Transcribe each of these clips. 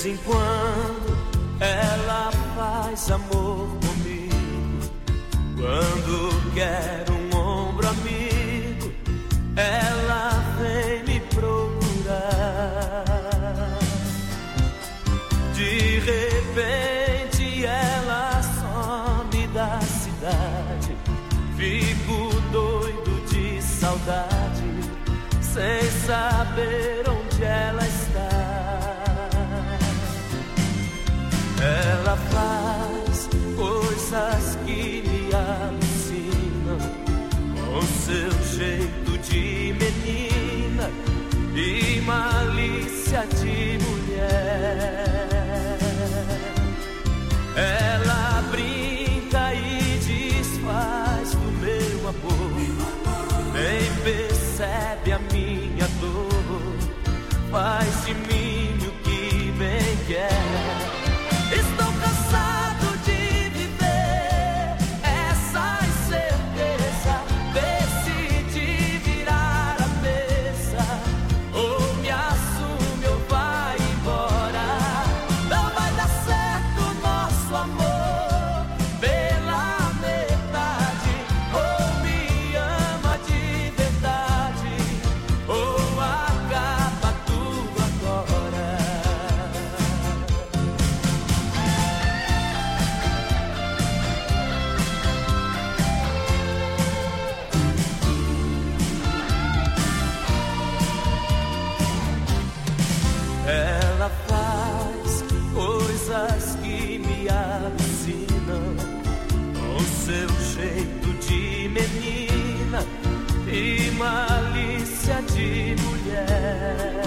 vez em quando ela faz amor comigo. Quando quero um ombro amigo, ela vem me procurar. De repente ela some da cidade. Fico doido de saudade, sem saber onde ela está. Ela faz coisas que me alucinam, com seu jeito de menina e malícia de mulher. Ela brinca e desfaz do meu amor, nem percebe a minha dor, faz de mim o que bem quer. Estou cansado de viver essa incerteza, decidi virar a mesa, ou me assume ou vai embora. Não vai dar certo nosso amor pela metade, ou me ama de verdade, ou acaba tudo agora. Ela faz coisas que me alucinam, com seu jeito de menina e malícia de mulher.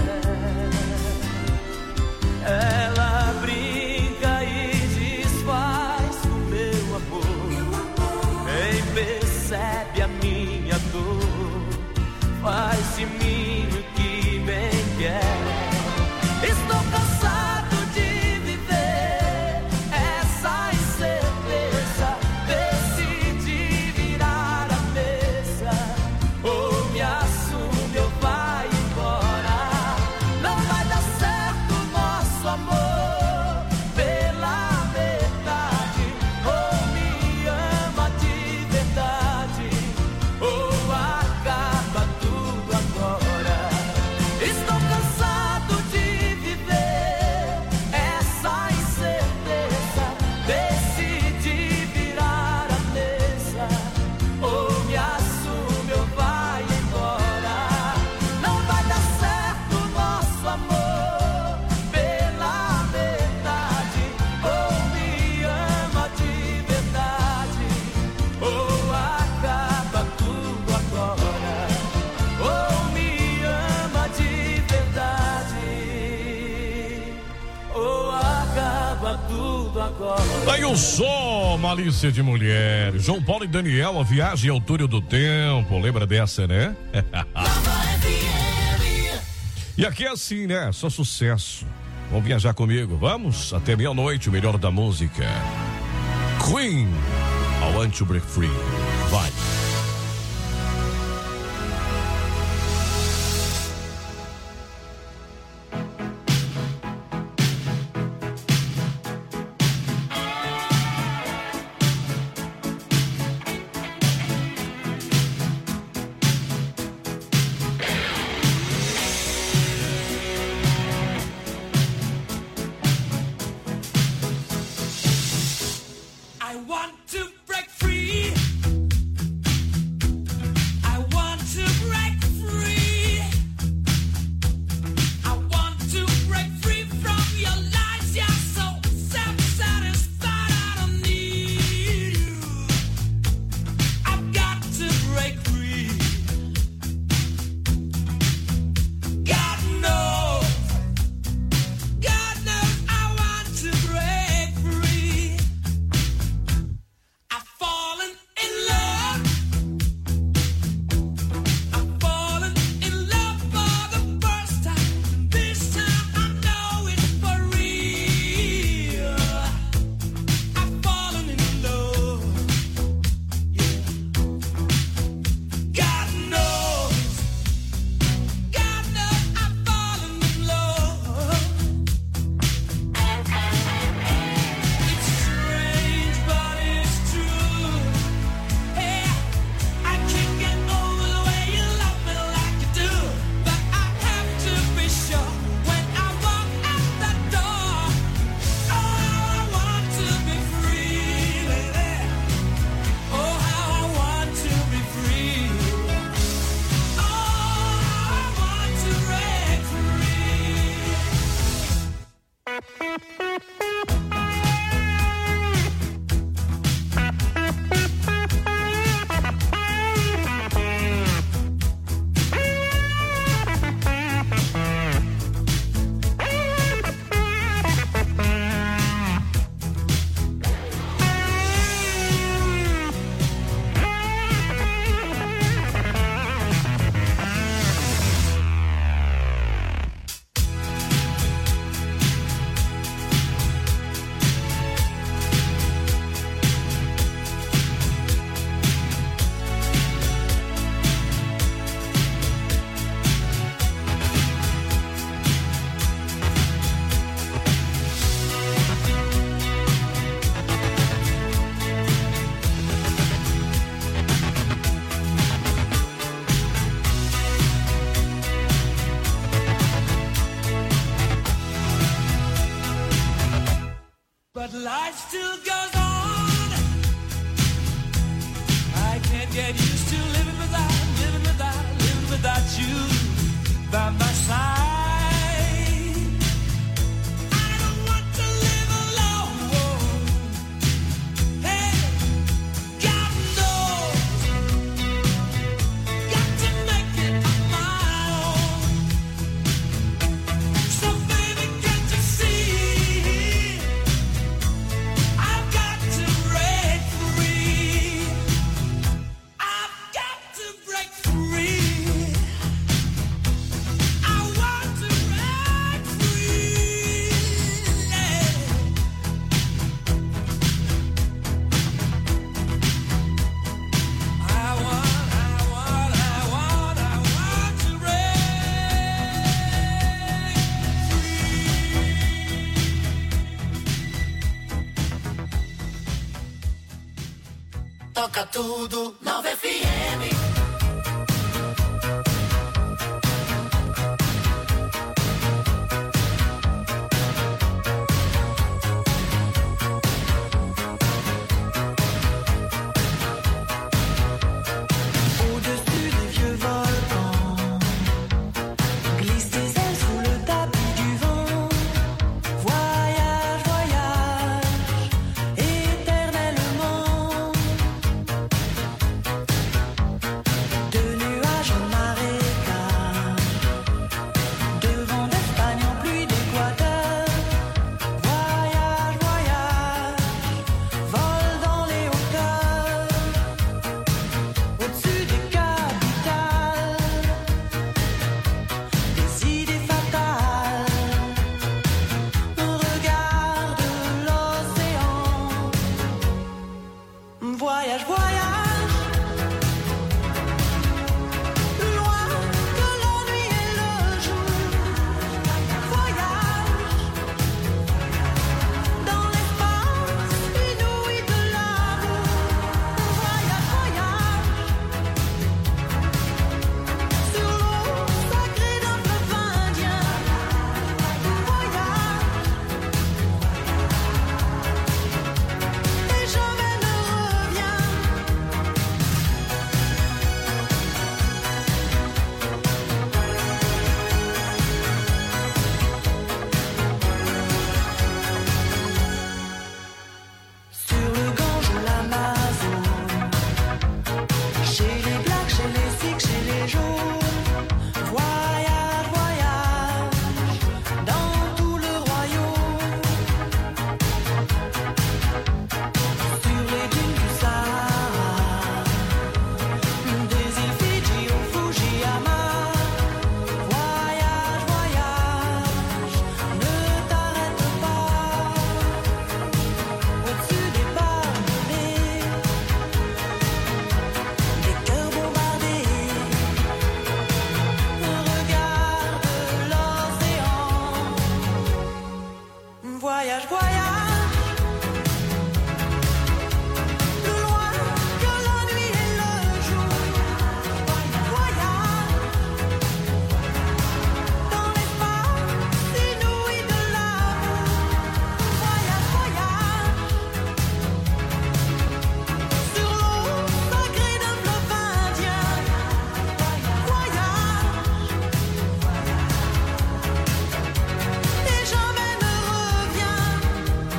Ela brinca e desfaz o meu amor, nem percebe a minha dor, faz de mim o que bem quer. Estou cansado de viver essa incerteza, decidi virar a mesa, ou me assume ou vai embora. Não vai dar certo nosso amor pela metade, ou me ama de verdade, ou acaba tudo agora. Estou cansado de essa incerteza, decidi virar a mesa, ou me assume ou vai embora. Não vai dar certo nosso amor pela metade, ou me ama de verdade, ou acaba tudo agora. Ou me ama de verdade, ou acaba tudo agora. Aí o som, malícia de mulher. João Paulo e Daniel, a viagem ao túnel do tempo. Lembra dessa, né? E aqui é assim, né? Só sucesso. Vamos viajar comigo, vamos? Até meia-noite, o melhor da música. Queen, I Want to Break Free. Vai. I want to break free. But life still goes on. I can't get used to living without you by my side. I don't want to live alone. Hey, God knows, got to make it on my own. So baby, can't you see? I've got to break free. I've got to break free. I want to break free. I want to break free. Toca tudo, 9 FM. Au-dessus des vieux volcans, glisse tes ailes sous le tapis du vent. Voyage, voyage, éternellement. De nuages en marécage, de vent d'Espagne en pluie d'Équateur. Voyage, voyage, vole dans les hauteurs. Au-dessus des capitales, des idées fatales. Regarde l'océan. Voyage, voyage, plus loin que la nuit et le jour. Voyage dans l'espace inouï de l'amour. Voyage, voyage sur l'eau sacrée d'un fleuve indien. Voyage et jamais ne reviens. Sur le Gange ou l'Amazone, chez les Blacks, chez les Sikhs, chez les Jaunes. Voyage, voyage dans tout le royaume. Sur les dunes du Sahara, des îles Fidji au Fujiyama. Voyage, voyage, ne t'arrête pas. Au-dessus des palmiers, des cœurs bombardés. Regarde l'océan. Voyage, voyage, plus loin que la nuit et le jour. Voyage dans l'espace inouï de l'amour. Voyage, voyage sur l'eau sacrée d'un fleuve indien. Voyage et jamais ne reviens.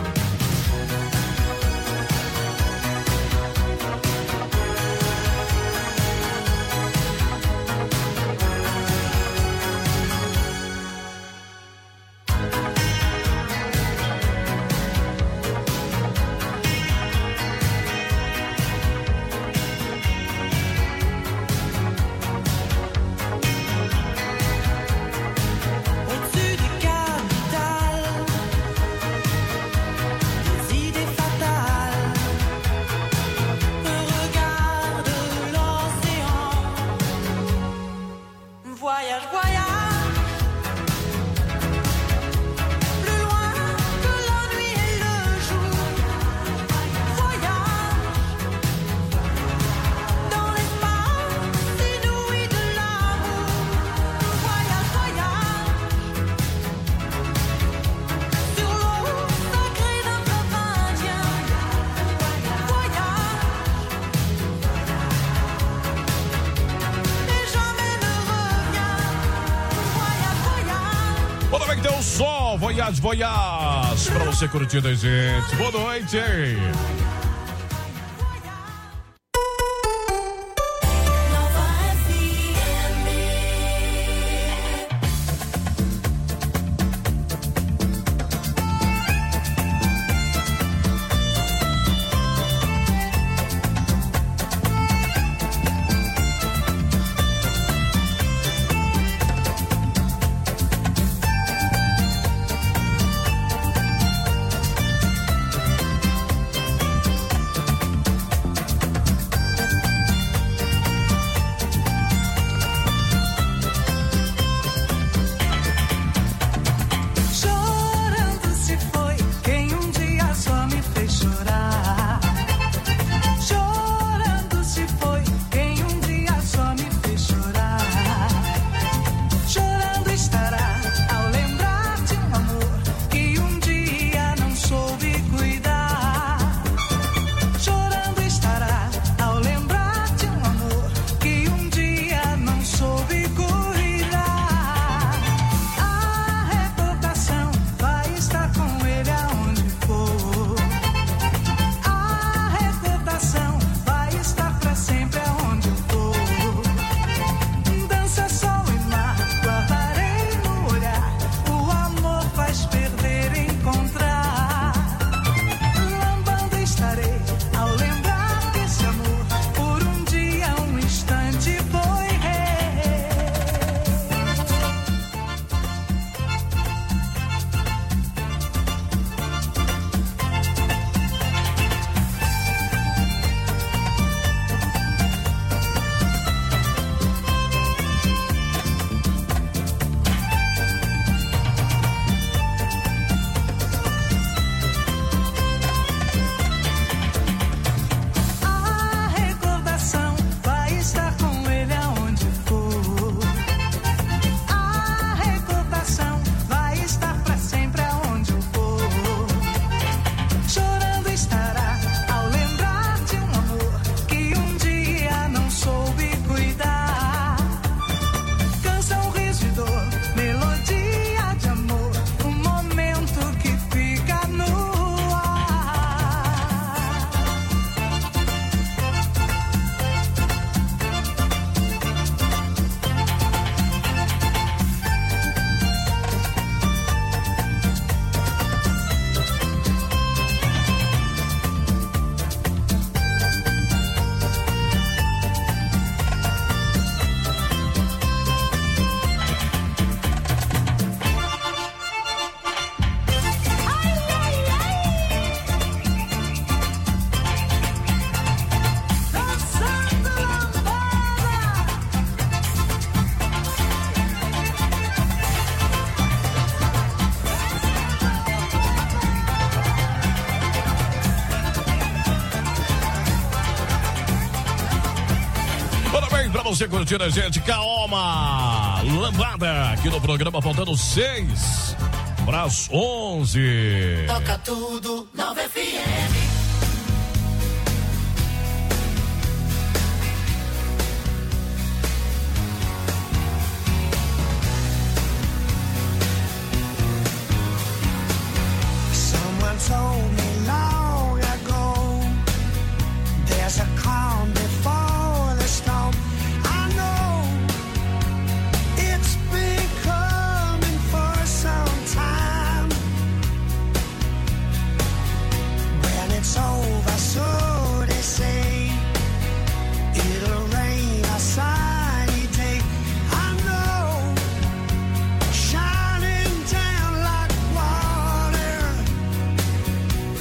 Voyage, Voyage, pra você curtir a gente. Boa noite. Você curtindo a gente, Kaoma Lambada, aqui no programa, faltando 6 para as 11. Toca tudo, 9 FM. Someone told me long ago, there's a calm before the storm. It's over, so they say. It'll rain a sunny day. I know, shining down like water.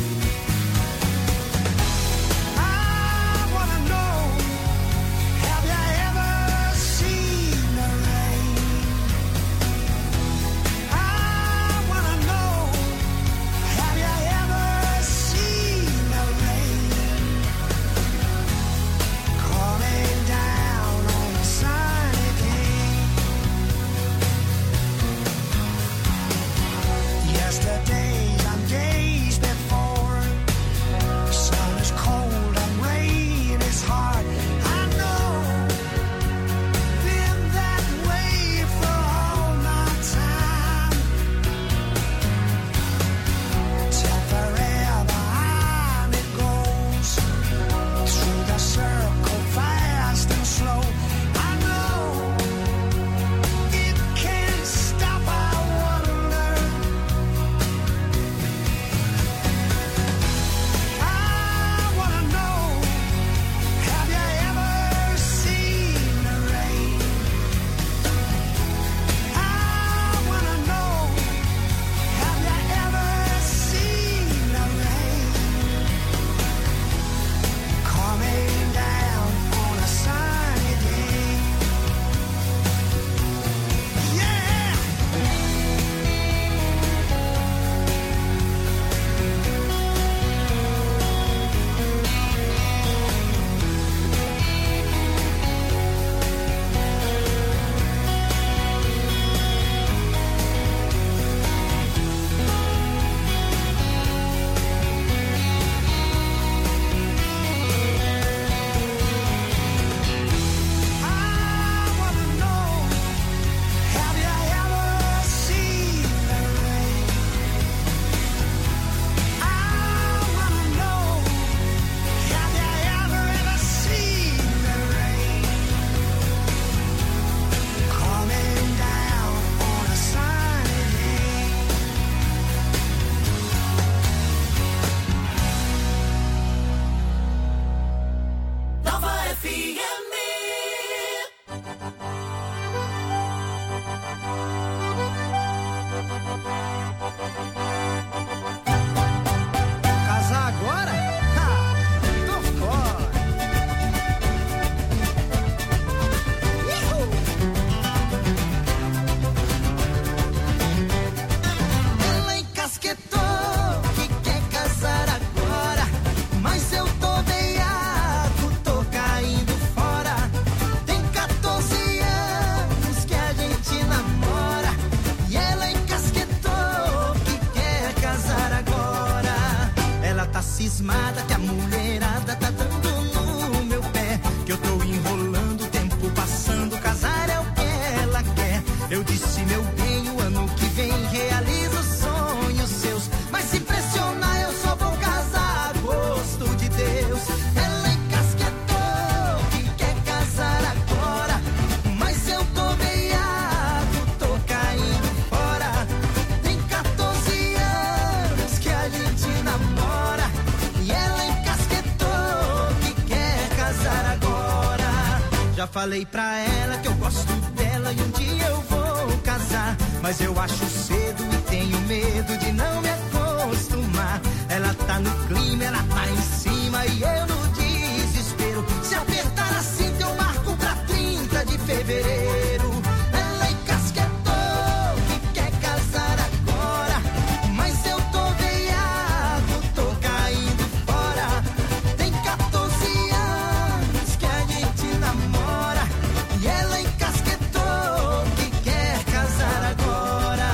tá cismada que a mulherada tá dando no meu pé. Que eu tô enrolando, o tempo passando, casar é o que ela quer. Eu disse, meu bem, o ano que vem realizo os sonhos seus. Mas se pressionar eu só vou casar a gosto de Deus. Ela encasquetou que quer casar agora, mas eu tô veiado, tô caindo fora. Tem 14 anos que a gente namora e ela encasquetou que quer casar agora. Já falei pra ela que eu gosto dela e um dia eu vou casar, mas eu acho cedo e tenho medo de não me acostumar. Ela tá no clima, ela tá em cima e eu no desespero. Se apertar assim eu marco pra 30 de fevereiro. Ela encasquetou que quer casar agora, mas eu tô veiado, tô caindo fora. Tem 14 anos que a gente namora e ela encasquetou que quer casar agora.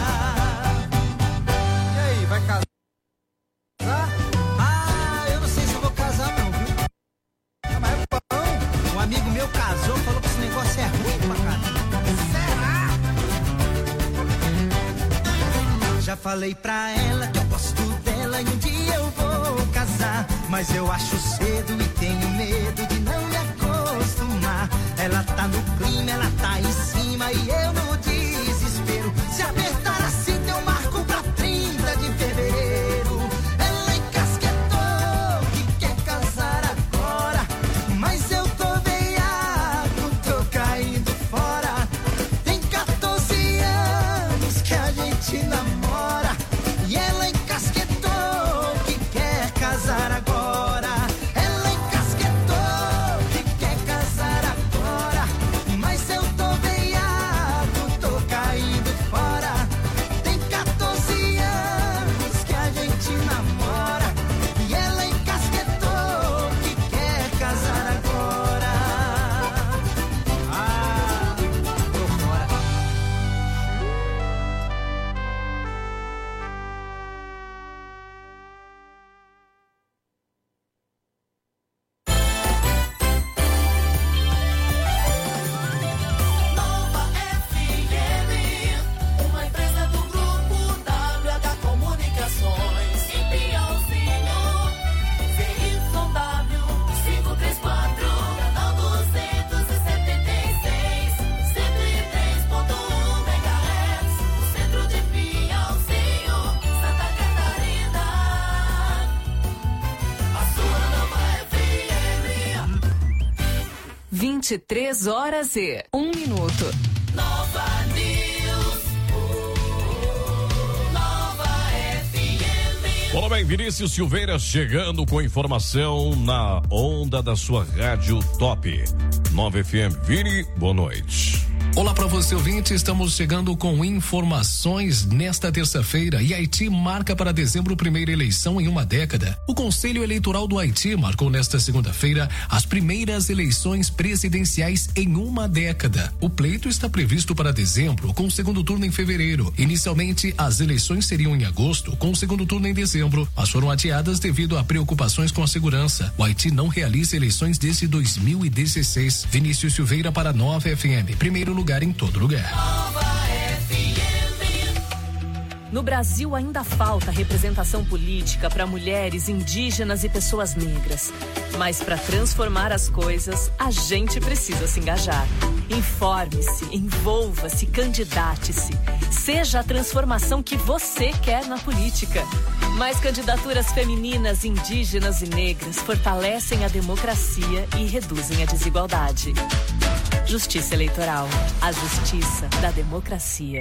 E aí, vai casar? Ah, eu não sei se eu vou casar não, viu? Ah, mas é bom. Um amigo meu casou, falou que esse negócio é ruim pra caramba. Será? Já falei pra ela que eu gosto dela e um dia eu vou casar, mas eu acho cedo e tenho medo de não me acostumar. Ela tá no clima, ela tá em cima e eu no desespero. Se apertar assim eu marco pra 30 de fevereiro. Ela encasquetou que quer casar agora, mas eu tô veiado, tô caindo fora. Tem 14 anos que a gente namora e ela encasquetou que quer casar agora. Ela encasquetou que quer casar agora, mas eu tô veiado, tô caindo fora. Tem 14 anos que a gente namora e ela encasquetou que quer casar agora. Ah, tô fora. Nova FM, uma empresa do grupo WH Comunicações. Em Piauzinho, ZYW 534, canal 276, 103.1 MHz, no centro de Piauzinho, Santa Catarina. A sua Nova FM. 23 horas e 1 minuto. Nova News. Nova FM. Olá, bem, Vinícius Silveira chegando com informação na onda da sua rádio top 9 FM. Vini, boa noite. Olá para você, ouvinte, estamos chegando com informações nesta terça-feira e Haiti marca para dezembro primeira eleição em uma década. O Conselho Eleitoral do Haiti marcou nesta segunda-feira as primeiras eleições presidenciais em uma década. O pleito está previsto para dezembro, com o segundo turno em fevereiro. Inicialmente, as eleições seriam em agosto, com o segundo turno em dezembro, mas foram adiadas devido a preocupações com a segurança. O Haiti não realiza eleições desde 2016. Vinícius Silveira para Nova FM, primeiro lugar em todo lugar. No Brasil ainda falta representação política para mulheres, indígenas e pessoas negras. Mas para transformar as coisas, a gente precisa se engajar. Informe-se, envolva-se, candidate-se. Seja a transformação que você quer na política. Mais candidaturas femininas, indígenas e negras fortalecem a democracia e reduzem a desigualdade. Justiça Eleitoral, a justiça da democracia.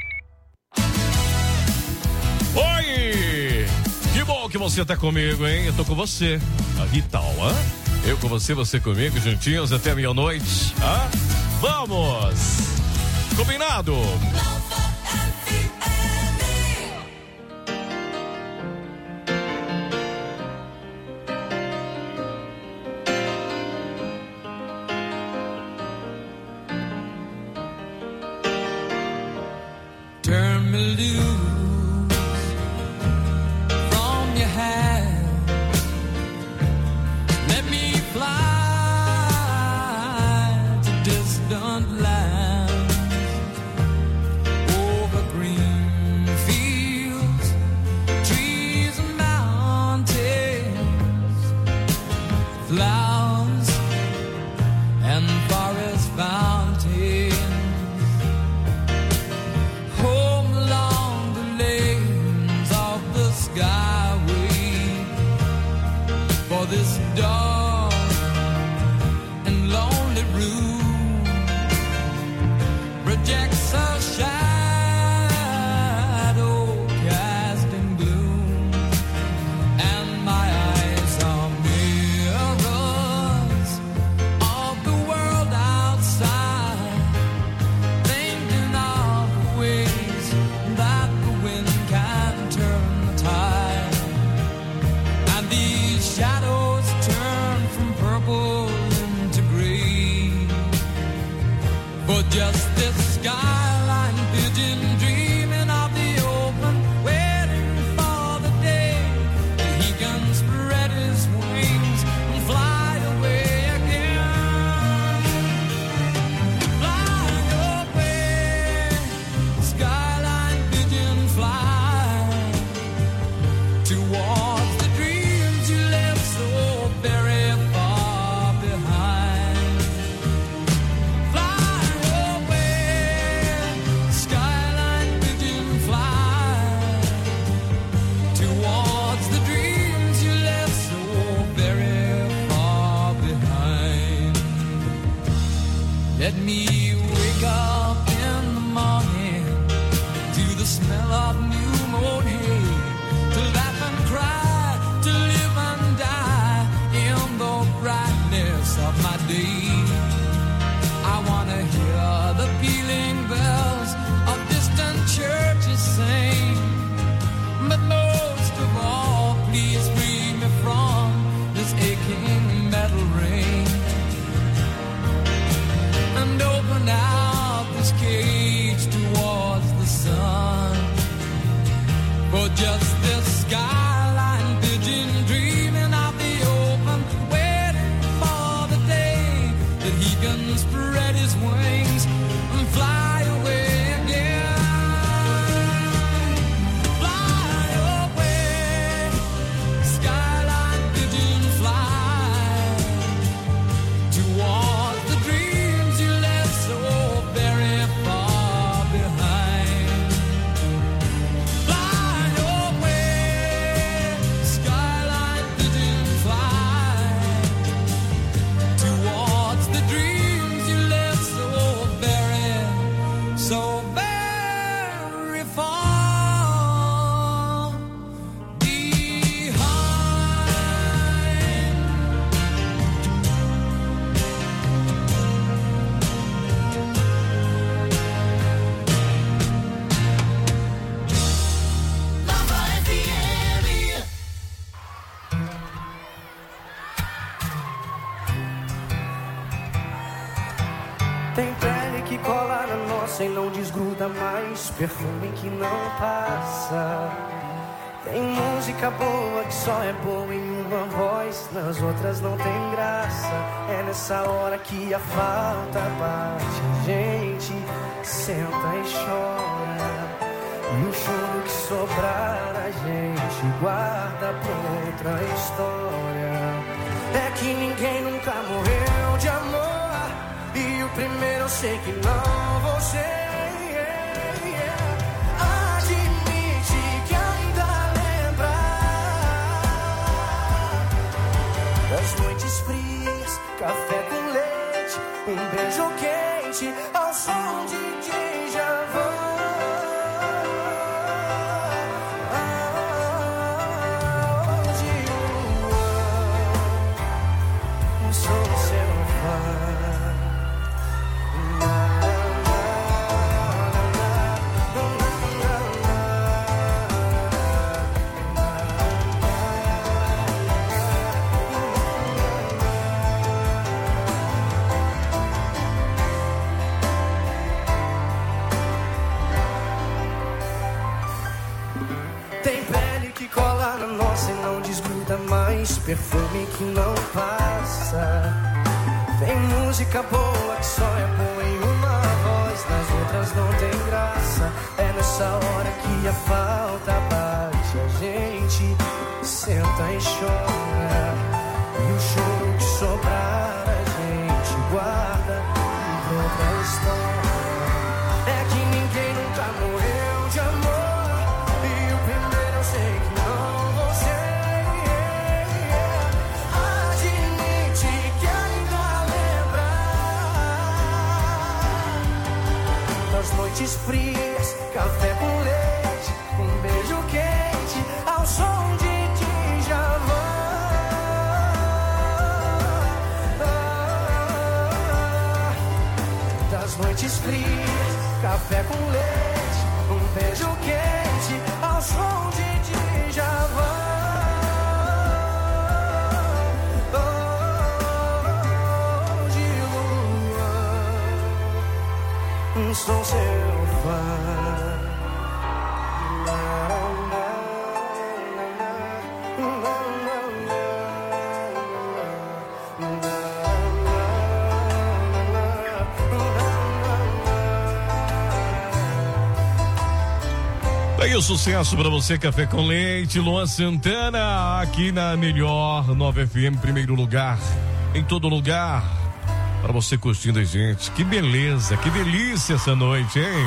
Oi! Que bom que você tá comigo, hein? Eu tô com você. Que tal, hã? Eu com você, você comigo, juntinhos até meia-noite. Hã? Vamos! Combinado? Turn me loose from your hand. this dark and lonely room projects a shadow cast in gloom, and my eyes are mirrors of the world outside, thinking of ways that the wind can turn the tide, and these shadows turn from purple into green, for just this skyline pigeon dreaming of the open, waiting for the day that he can spread his wings and fly away again. Fly away, skyline pigeon, fly towards the dreams you left so very far behind. Fly away, skyline pigeon, fly towards the dreams you left so very far behind. Let me wake up in the morning to the smell of new mown hay, to laugh and cry, to live and die in the brightness of my day. I wanna hear the pealing bells of distant churches sing, but most of all, please free me from this aching metal ring, and open out this cage towards the sun, for just this skyline pigeon dreaming of the open, waiting for the day that he can spread his wings and fly away again. Fly away, skyline pigeon, fly towards the dreams you left so very far behind. Fly away, skyline pigeon, fly towards the dreams you left so very far behind. Lava FM. Tem pele que cola na nossa e não desgruda mais, perfume que não passa. Tem música boa que só é boa em uma voz, nas outras não tem graça. É nessa hora que a falta bate, a gente senta e chora. E o choro que sobrar a gente guarda pra outra história. É que ninguém nunca morreu de amor, e o primeiro eu sei que não vou ser. Admite que ainda lembra das noites frias, café com leite, um beijo quente ao som de Djavan. De Luan, sou seu fã. Tem pele que cola na nossa e não desgruda mais, perfume que não passa. Tem música boa que só é boa em uma voz, nas outras não tem graça. É nessa hora que a falta bate, a gente senta e chora. E o choro que sobrar a gente guarda pra outra história. É que ninguém nunca morreu de amor, e o primeiro eu sei que não vou ser. café com leite, um beijo quente ao som de Djavan. Sou seu fã. Daí o sucesso pra você, Café com Leite, Luan Santana, aqui na melhor 9 FM, primeiro lugar, em todo lugar. Pra você curtindo a gente. Que beleza, que delícia essa noite, hein?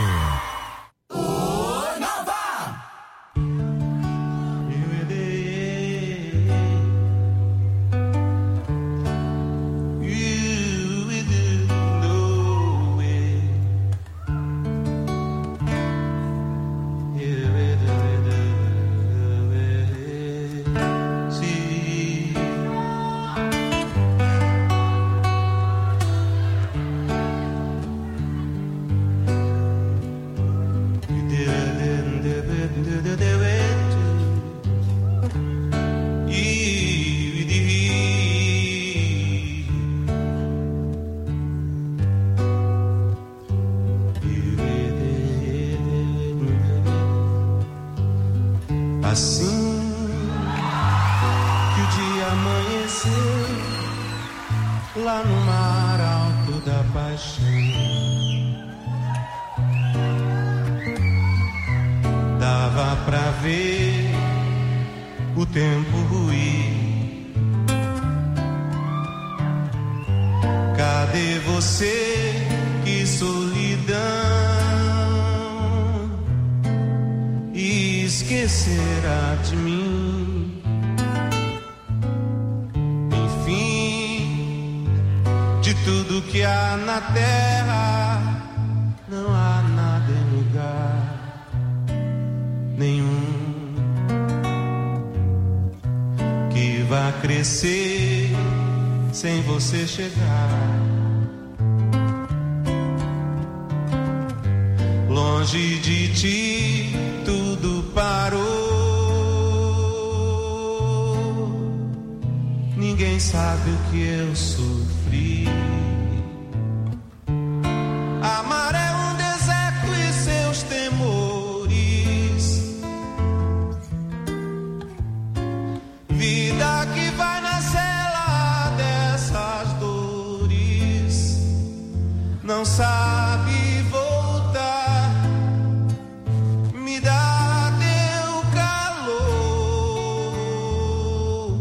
Assim que o dia amanheceu lá no mar alto da paixão, dava pra ver o tempo ruir. Cadê você? Que solidão! Esquecerá de mim. Enfim, de tudo que há na terra, não há nada em lugar nenhum que vá crescer sem você chegar. Longe de ti tudo parou. Ninguém sabe o que eu sofri. Amar é um deserto e seus temores. Vida que vai na cela dessas dores. Não sabe voltar. Me dá teu calor.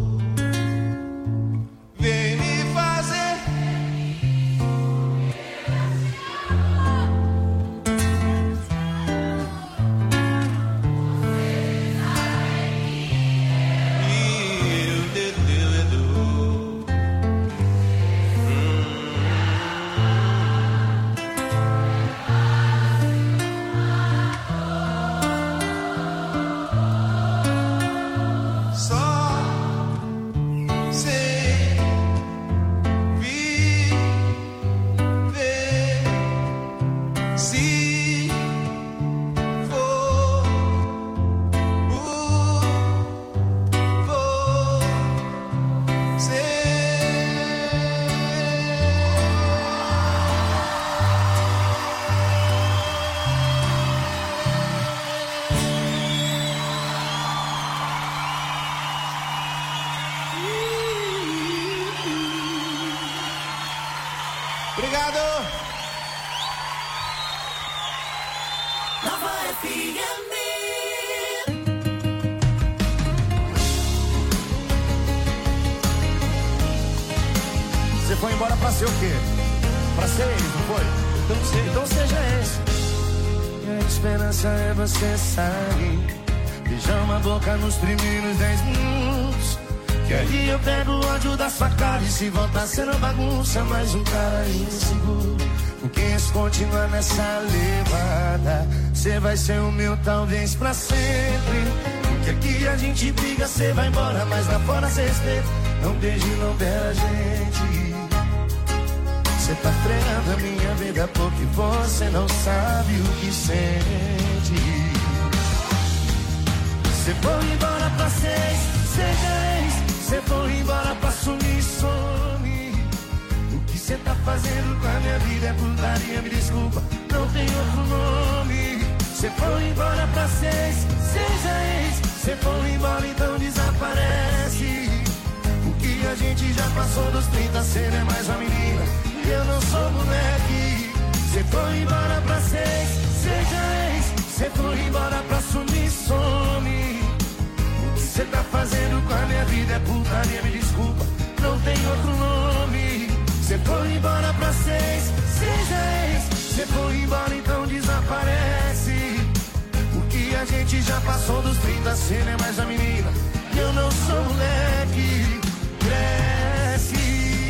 Vem me fazer. Obrigado. Nova FM. Você foi embora pra ser o quê? Pra ser ele, não foi? Então seja esse. E a esperança é você sair. Beijar uma boca nos primeiros 10 minutos. Que ali eu pego o ódio da sua cara. E se voltar sendo bagunça, mais um cara inseguro. Com quem se continuar nessa levada, cê vai ser o meu talvez pra sempre. Porque aqui a gente briga, cê vai embora, mas lá fora cê respeita. Não beije, não beira a gente. Você tá freando a minha vida porque você não sabe o que sente. Você foi embora pra 6, 6, você foi embora pra sumir, some. O que você tá fazendo com a minha vida é putaria, me desculpa, não tem outro nome. Você foi embora pra 6, 6, você foi embora, então desaparece. O que a gente já passou dos 30, cê não é mais uma menina, eu não sou moleque. Você foi embora pra 6, 6, você foi embora pra sumir, some. O que você tá fazendo com a minha vida é putaria, me desculpa, não tem outro nome. Você foi embora pra 6, 6, você foi embora, então desaparece. O que a gente já passou dos 30, cê não é mais a menina, eu não sou moleque. Cresce.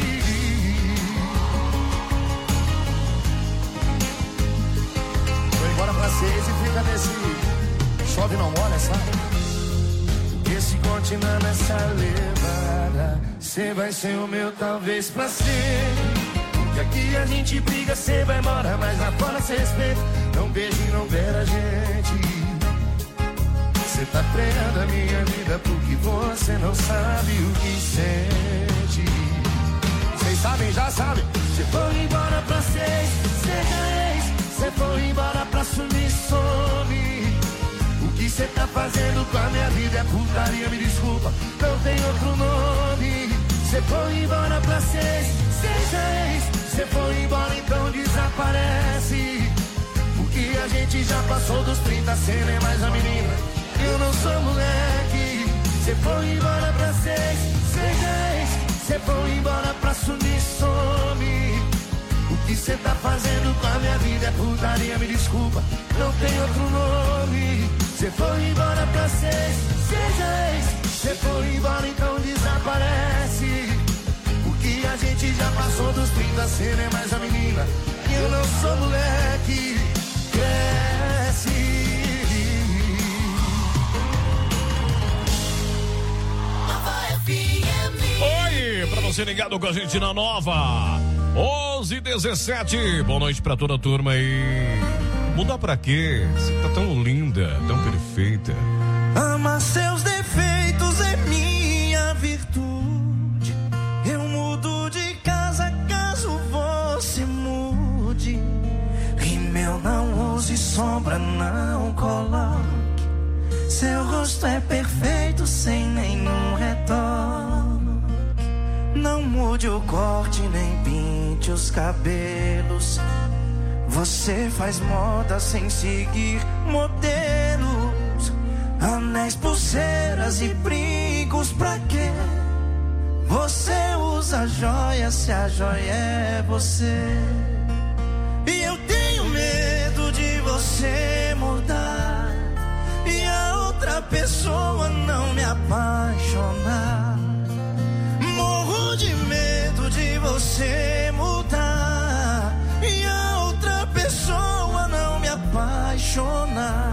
Foi embora pra 6 e fica nesse chove não molha, sabe? Porque se continuar nessa levada, cê vai ser o meu talvez pra ser. Porque aqui a gente briga, cê vai embora, mas lá fora cê respeita. Não beija e não beira a gente. Você tá freando a minha vida porque você não sabe o que sente. Vocês sabem, já sabem. Você foi embora pra 6, 6, você foi embora pra sumir, some. O que você tá fazendo com a minha vida é putaria, me desculpa, não tem outro nome. Você foi embora pra 6, 6, você foi embora, então desaparece. Porque a gente já passou dos 30, cê não é mais a menina, eu não sou moleque. Você foi embora pra 6, 6, você foi embora pra sumir, some. O que você tá fazendo com a minha vida é putaria, me desculpa, não tem outro nome. Você foi embora pra 6, 6, você foi embora, então desaparece. Porque a gente já passou dos 30, cê não é mais a menina, eu não sou moleque. Cresce. Oi, pra você ligado com a gente na Nova 11:17. Boa noite pra toda a turma aí. Mudar pra quê? Você tá tão linda, tão perfeita. Ama seus defeitos é minha virtude. Eu mudo de casa caso você mude. Rímel não use, sombra não coloque. Seu rosto é perfeito sem nenhum retoque. Não mude o corte nem pinte os cabelos. Você faz moda sem seguir modelos. Anéis, pulseiras e brincos pra quê? Você usa joia se a joia é você. E eu tenho medo de você mudar e a outra pessoa não me apaixonar. Morro de medo de você mudar e a outra pessoa não me apaixonar.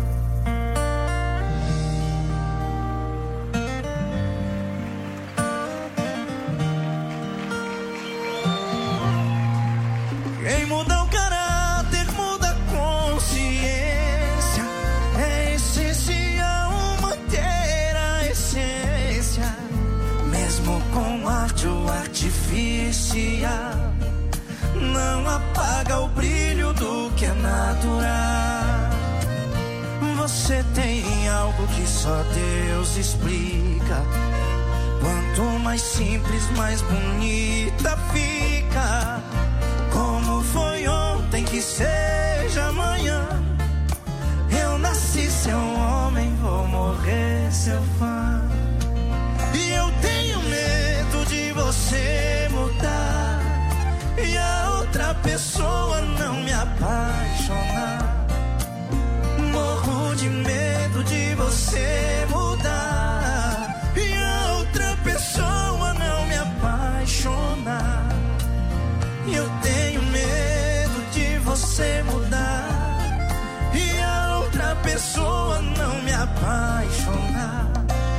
Quem muda o caráter muda a consciência. É essencial manter a essência, mesmo com arte ou artificial. Não apaga o brilho do que é natural. Você tem algo que só Deus explica. Quanto mais simples, mais bonita fica. Como foi ontem, que seja amanhã. Eu nasci seu homem, vou morrer seu fã. E eu tenho medo de você mudar e a outra pessoa não me apaixonar. Morro de medo de você mudar e a outra pessoa não me apaixonar. Eu tenho medo de você mudar e a outra pessoa não me apaixonar.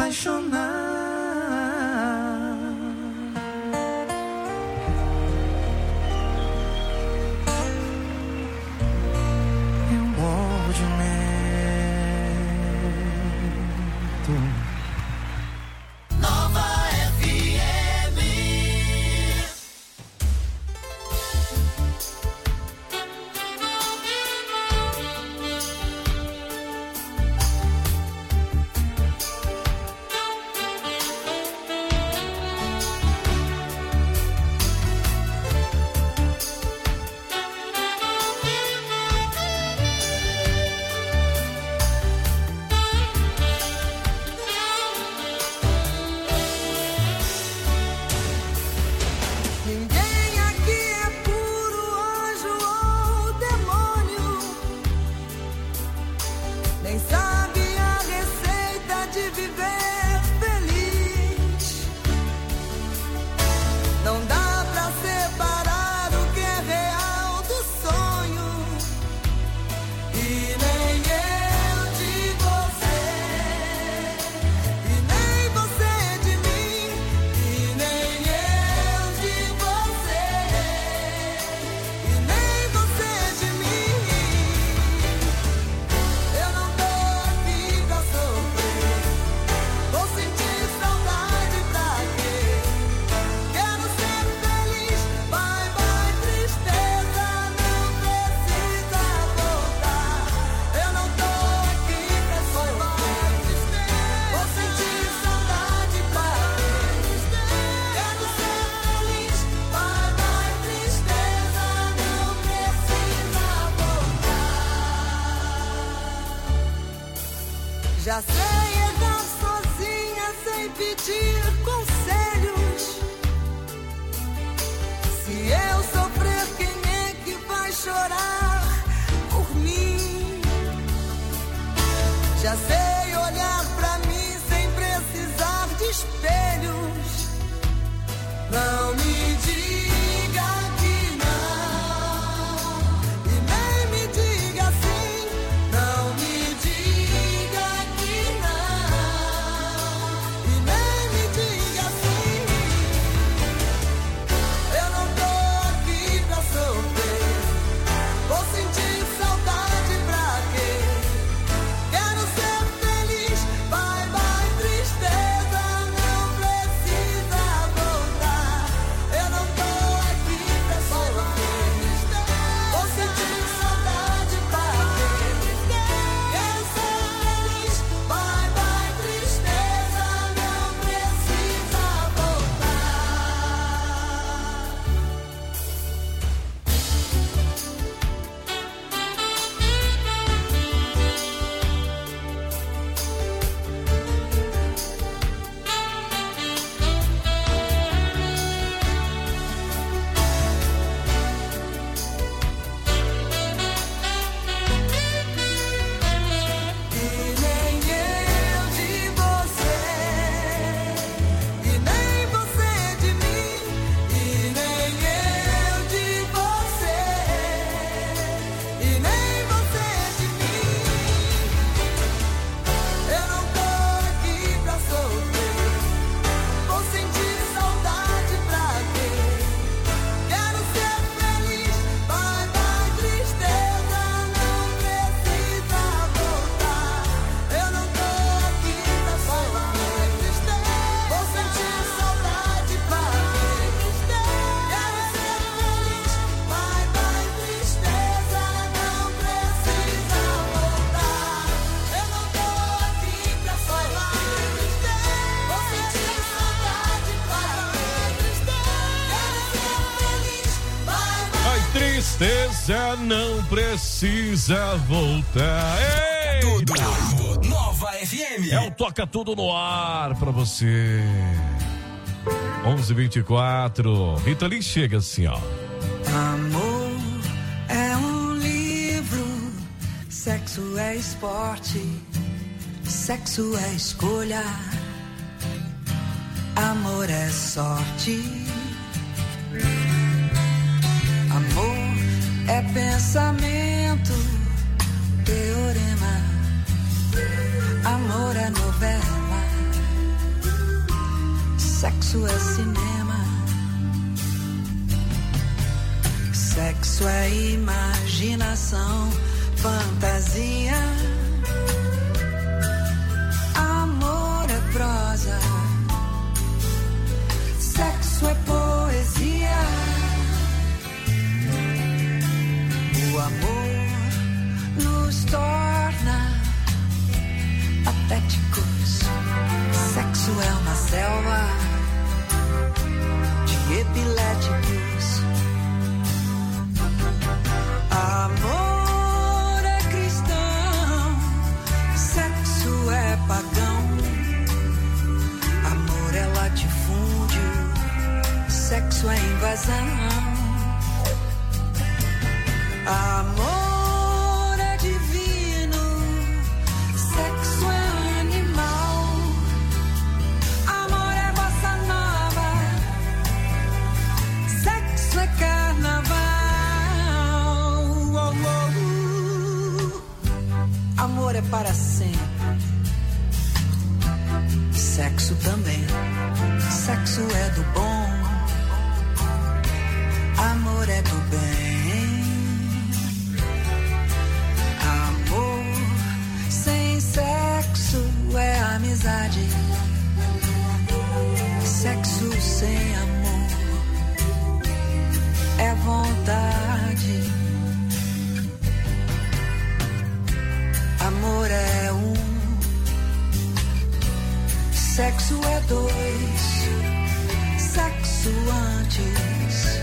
apaixonar. Eu morro de medo. Nova FM. Ninguém aqui é puro anjo ou demônio, nem sabe a receita de viver feliz. Não dá pra separar o que é real do sonho, e nem eu de você, e nem você de mim, e nem eu de você, e nem você de mim. Eu não tô aqui pra sofrer, vou sentir saudade pra quê? Quero ser feliz, bye bye tristeza, não precisa voltar. Eu não tô aqui pra sofrer, vou sentir saudade pra quê? Quero ser feliz, bye bye tristeza, não precisa voltar. Já sei errar sozinha sem pedir conselhos. Se eu sofrer, quem é que vai chorar por mim? Já sei olhar pra mim sem precisar de espelhos. Não me diga que não, e nem me diga sim. Não me diga que não, e nem me diga sim. Eu não tô aqui pra sofrer, vou sentir saudade pra quê? Quero ser feliz, bye bye tristeza, não precisa voltar. Eu não tô aqui pra sofrer, vou sentir saudade pra quê? Quero ser feliz, bye bye tristeza, não precisa voltar. E nem eu de você, e nem você de mim, e nem eu de você, e nem você de mim. Eu não tô aqui pra sofrer, vou sentir saudade pra quê? Quero ser feliz, bye bye tristeza, não precisa voltar. Eu não tô aqui pra sofrer, vou sentir saudade pra quê? Quero ser feliz, bye bye tristeza, não precisa voltar. Eu não tô aqui pra sofrer, vou sentir saudade pra quê? Quero ser feliz, bye bye. A tristeza não precisa voltar. Ei! Nova FM. É o Toca Tudo no ar pra você. 11h24. Rita Lee chega assim, ó. Amor é um livro, sexo é esporte, sexo é escolha, amor é sorte. Amor é pensamento, teorema, amor é novela, Sexo é cinema, sexo é imaginação, fantasia, amor é prosa, sexo é poesia. O amor nos torna patéticos. Sexo é uma selva de epiléticos. Amor é cristão, sexo é pagão. Amor é latifúndio, sexo é invasão. Amor é divino, sexo é animal. Amor é bossa nova, sexo é carnaval. Amor é para sempre, sexo também. Sexo é do bom, amor é do bem. Sexo é amizade, sexo sem amor é vontade. Amor é um, sexo é dois, sexo antes,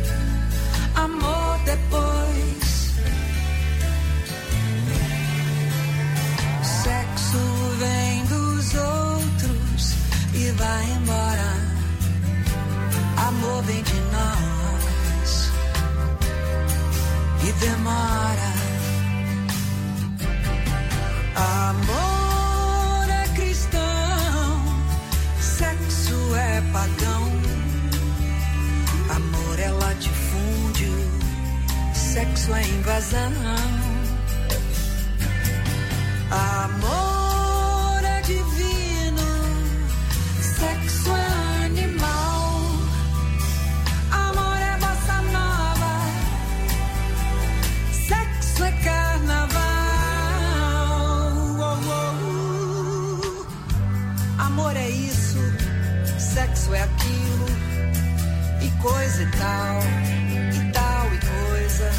amor depois. Sexo vem dos outros e vai embora. Amor vem de nós e demora. Amor é cristão, sexo é pagão. Amor é latifúndio, sexo é invasão. Amor é divino, sexo é animal. Amor é bossa nova, sexo é carnaval. Amor é isso, sexo é aquilo, e coisa e tal e coisa.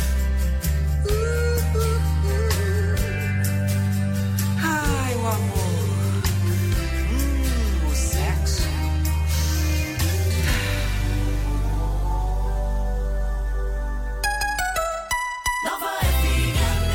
Ai, o amor, o sexo. Nova FM.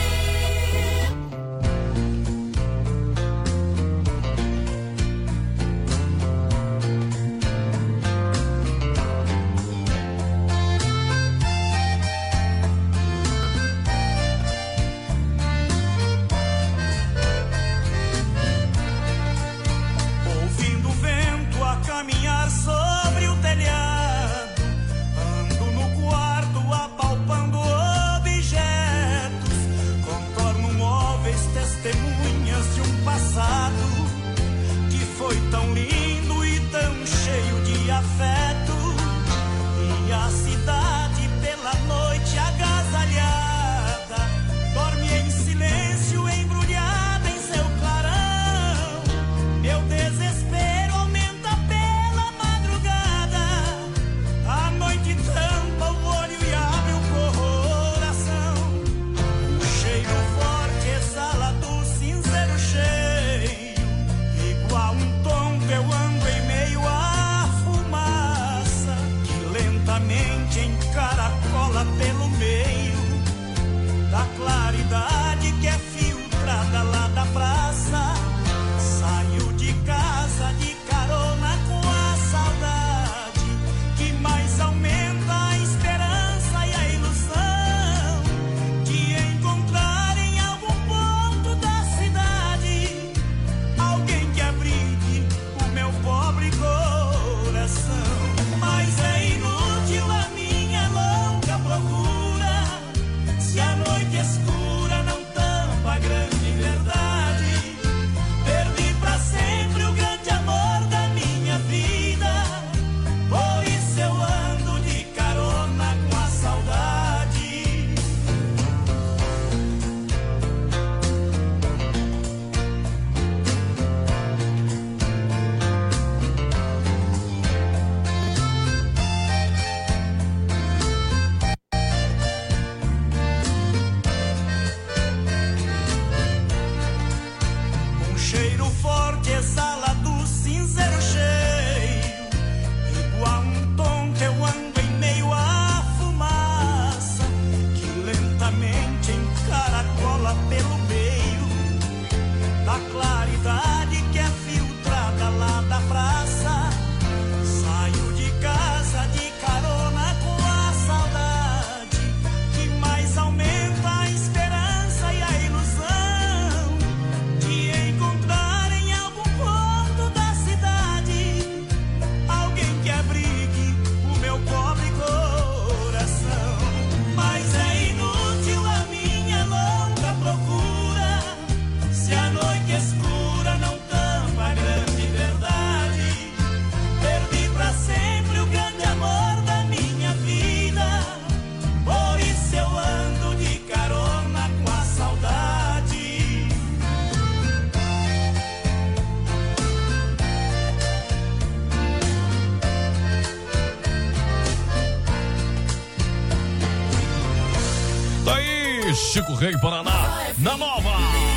Chico Rei Paraná, na Nova.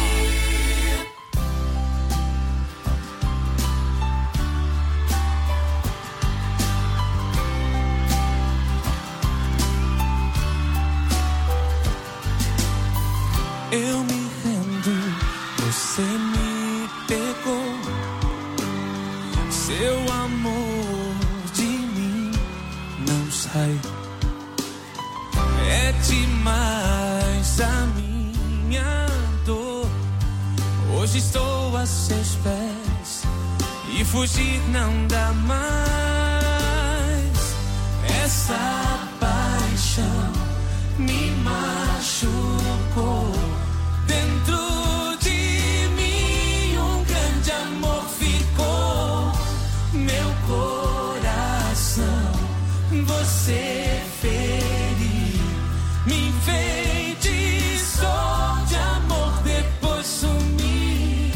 Eu me rendo, você me pegou. Seu amor de mim não sai. É demais a minha dor. Hoje estou a seus pés e fugir não dá mais. Essa paixão me machucou. Dentro de mim um grande amor ficou. Meu coração você feriu, me enfeitiçou de amor, depois sumiu.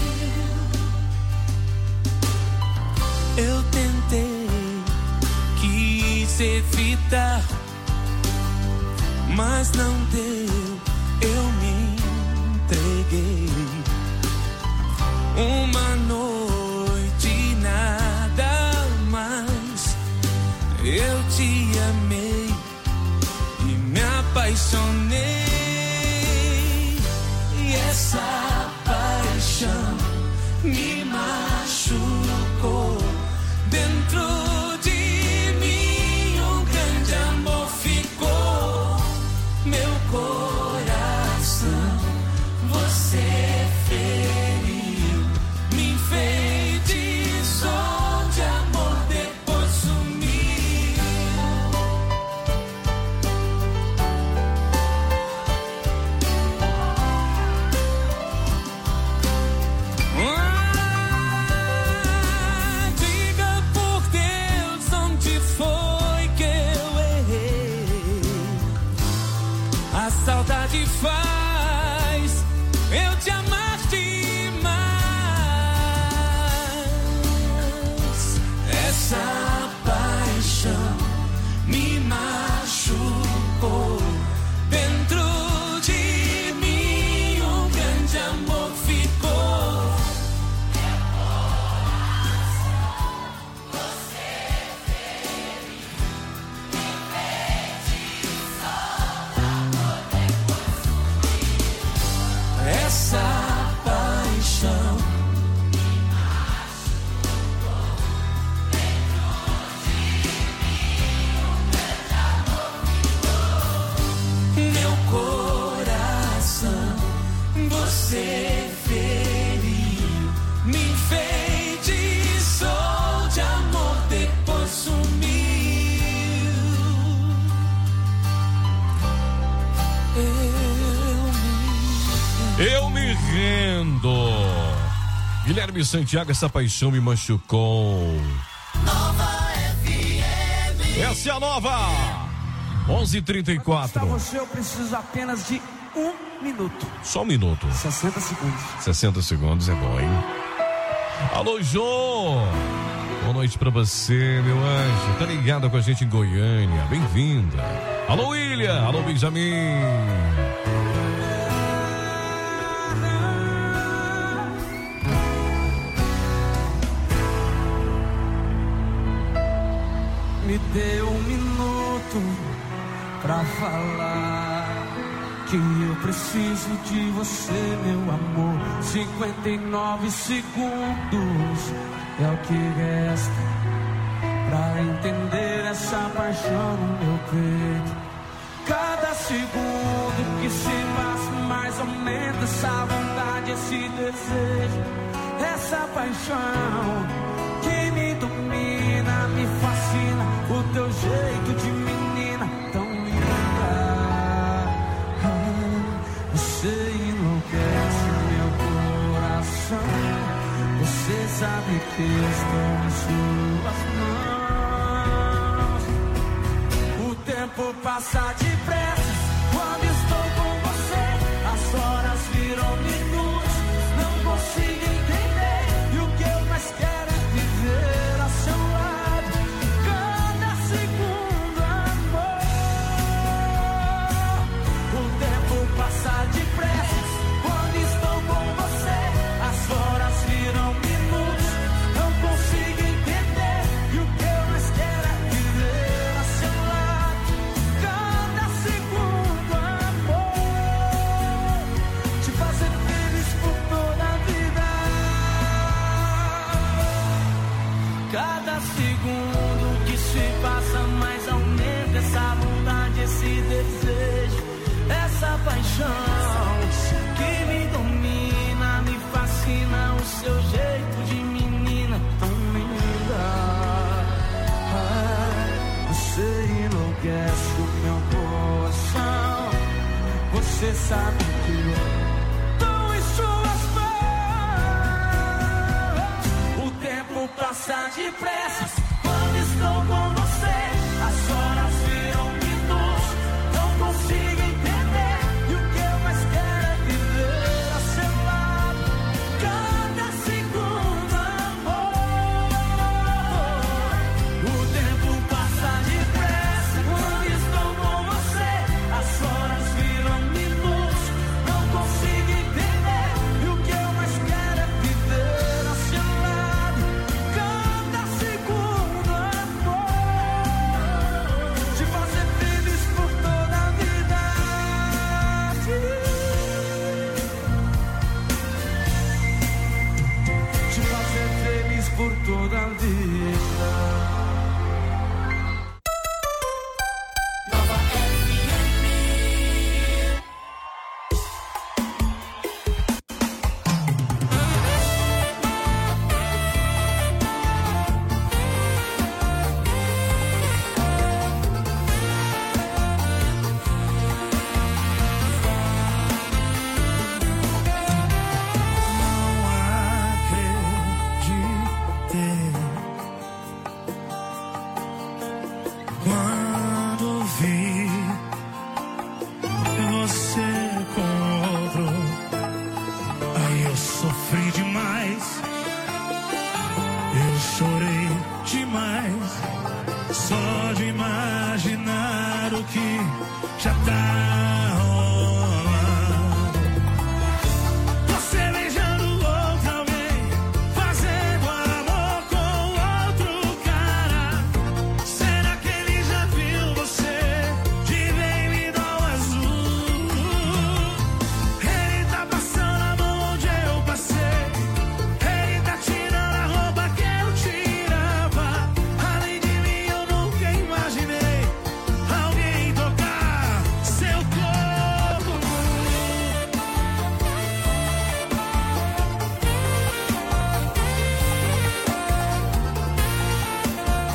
Eu tentei, quis evitar, mas não deu, eu me entreguei. Uma noite nada mais, eu te amei e me apaixonei. E essa paixão me machucou. Dentro de mim um grande amor ficou. Meu coração você feriu, me enfeitiçou de amor, depois sumiu. Diga por Deus onde foi que eu errei. A saudade faz eu te amar demais. Essa paixão me machucou. Dentro de mim um grande amor ficou. Meu coração você feriu, me enfeitiçou de amor, depois sumiu. Essa paixão me machucou. Dentro de mim um grande amor ficou. Meu coração você feriu, me enfeitiçou de amor, depois sumiu. Eu me rendo. Guilherme Santiago, essa paixão me machucou. Nova FM. Essa é a Nova. 11h34. Pra você eu preciso apenas de 1 minuto. Só um minuto. 60 segundos. 60 segundos é bom, hein? Alô, Jô. Boa noite pra você, meu anjo. Tá ligado com a gente em Goiânia. Bem-vinda. Alô, William. Alô, Benjamin. Me dê 1 minuto pra falar que eu preciso de você, meu amor. 59 segundos é o que resta pra entender essa paixão no meu peito. Cada segundo que se passa mais aumenta essa vontade, esse desejo, essa paixão que me domina, me fascina, o teu jeito de menina tão linda. Você enlouquece meu coração, você sabe que estou em suas mãos. O tempo passa depressa quando estou com você, as horas viram minutos, não consigo entender, e o que eu mais quero é viver a seu lado, cada segundo, amor. O tempo passa Cada segundo que se passa mais aumenta essa vontade, esse desejo, essa paixão que me domina, me fascina o seu jeito de menina tão linda. Você enlouquece o meu coração, você sabe que eu tô em suas mãos. O tempo passa depressa quando estou com você. As horas viram minutos, não consigo entender. E o que eu mais quero é viver a seu lado, cada segundo, amor. O tempo passa depressa quando estou com você. As horas viram minutos, não consigo entender. E o que eu mais quero é viver a seu lado, cada segundo, amor. Te fazer feliz por toda a vida. Te fazer feliz por toda a vida. Nova FM. Quando vi você com outro, aí eu sofri demais, eu chorei demais, só de imaginar o que já tá